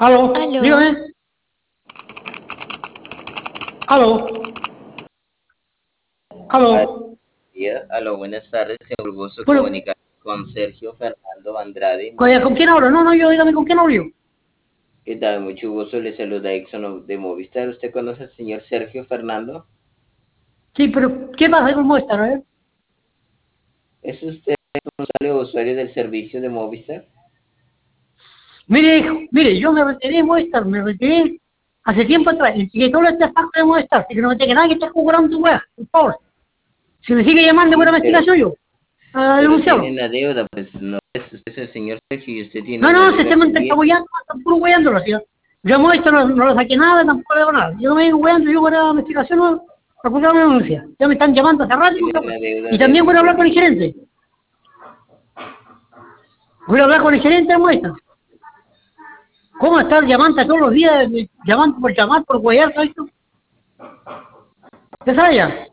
Aló, Aló, dígame. Aló, Aló, aló. aló, buenas tardes. Tengo el gusto de Bueno, comunicar con Sergio Fernando Andrade. ¿con quién hablo? No, no, yo dígame con quién hablo yo. ¿Qué tal? Mucho gusto. Le saluda Exxon de Movistar. ¿Usted conoce al señor Sergio Fernando? Sí, pero ¿qué pasa con Movistar? A ver. ¿Es usted responsable o usuario del servicio de Movistar? Mire, hijo, mire, yo me retiré de Movistar, me retiré hace tiempo atrás. Y que todo este saco de Movistar, así que no me tenga nada que estar jugando tu weá, por favor. Si me sigue llamando por Sí, una investigación yo, a pero tiene denunciarlo. una deuda, pues no es usted es el señor Sergio y usted tiene No, una no, si se deuda me está pendiente. apoyando, está puro weándolo, así. Yo a Movistar no le saqué nada, tampoco le hago nada. Yo no me digo weando, yo por la investigación no, para acusar una denuncia. Ya me están llamando hace rato, Tiene una deuda y de también voy a algún hablar con el rendimiento. gerente. Voy a hablar con el gerente de Movistar. ¿Cómo estar llamando todos los días, llamando por llamar, por huear, todo esto? ¿Qué sabe ya?